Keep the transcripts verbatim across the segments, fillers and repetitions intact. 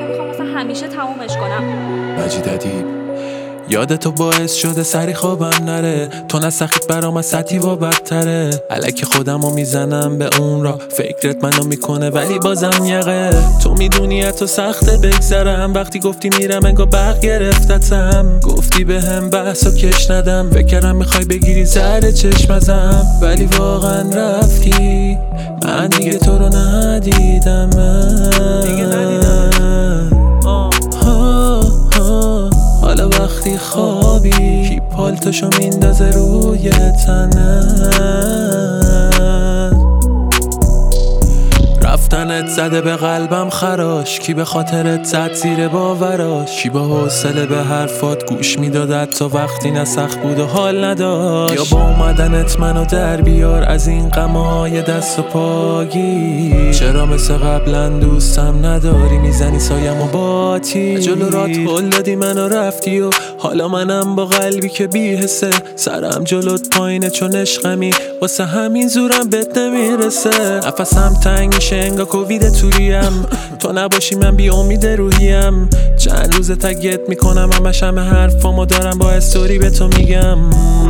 میخوام مثلا همیشه تمومش کنم. مجید ادیب. یادتو باعث شده سری خوابم نره، تو نسخیت برام از سطحی و بدتره. الکی خودمو میزنم به اون را، فکرت منو میکنه ولی بازم یقه. تو میدونی تو سخته بگذرم، وقتی گفتی میرم انگار برق گرفتتم. گفتی به هم بحث و کش ندم، فکرم میخوای بگیری زهر چشم ازم. ولی واقعا رفتی، من دیگه تو رو ندیدم، دیگه ندیدم. حالا وقتی خوابی کی پالتشو میندازه روی تنت. رفتنت زده به قلبم خراش، کی به خاطرت زد زیر باوراش. کی با حوصله به حرفات گوش میداد تا وقتی نسخ بود و حال نداشت. یا با اومدنت منو در بیار از این غمای دست و پاگی. چرا مثل قبلا دوستم نداری، میزنی سایم و باتی. جلو رات هل دادی منو رفتی و حالا منم با قلبی که بی حسه. سرم جلوت پایینه چون عشقمی، واسه همین زورم بهت نمیرسه. نفسم تنگ میشه انگار کووید توریم، تو نباشی من بی امید روحیم. چند روز تگت میکنم همش همه حرفامو دارم با استوری به تو میگم.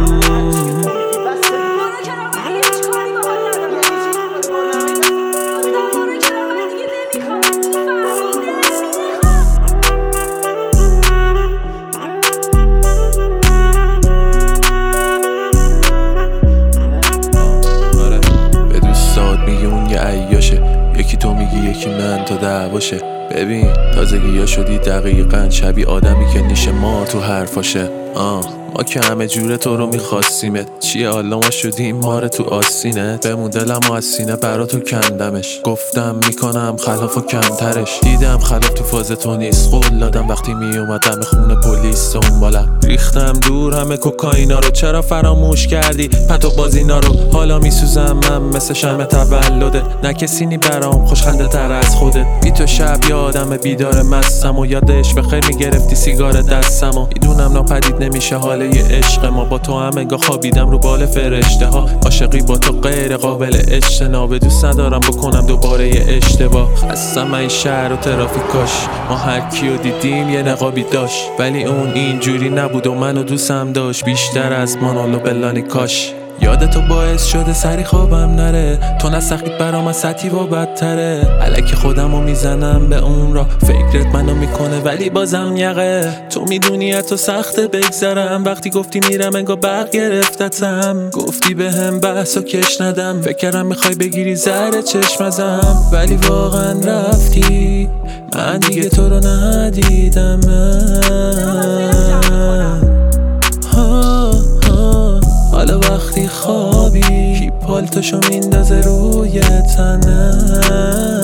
یکی تو میگی یکی من تا دعواشه. ببین تازگی ها شدی دقیقاً شبیه آدمی که نیشه مار تو حرفاشه. آه ما که همه جوره تو رو میخواستیمت، چیه حالا ما شدیم مار تو آستینت. بمون دلم و از سینه برا تو کندمش، گفتم میکنم خلاف و کمترش. دیدم خلاف تو فاز تو نیست، قول دادم وقتی میومدم خونه پلیس دنبالم. ریختم دور همه کوکائینا رو، چرا فراموش کردی پتو بازینا رو. حالا میسوزم من مثل شمع تولدت، نه کسی نی برام خوشخنده تر از خودت. بی تو شب یادم بیدار مستم و یادش بخیر میگرفتی سیگار دستم. و میدونم ناپدید نمیشه حال یه عشق ما، با تو هم انگار خوابیدم رو بال فرشته ها. عاشقی با تو غیر قابل اجتنابه، دوست ندارم بکنم دوباره یه اشتباه. خستم این شهر و ترافیکاش، ما هر کیو دیدیم یه نقابی داشت. ولی اون اینجوری نبود و منو دوستم داشت بیشتر از مانولو بلانی کاش. یادتو باعث شده سری خوابم نره، تو نسخیت برام از سطحی و بدتره. الکی خودمو میزنم به اون را، فکرت منو میکنه ولی بازم یقه. تو میدونی تو سخته بگذرم، وقتی گفتی میرم انگار برق گرفتتم. گفتی به هم بحث و کش ندم، فکرم میخوای بگیری زهر چشم ازم. ولی واقعا رفتی، من دیگه تو رو ندیدم. حالا وقتی خوابی کی پالتشو میندازه روی تنت.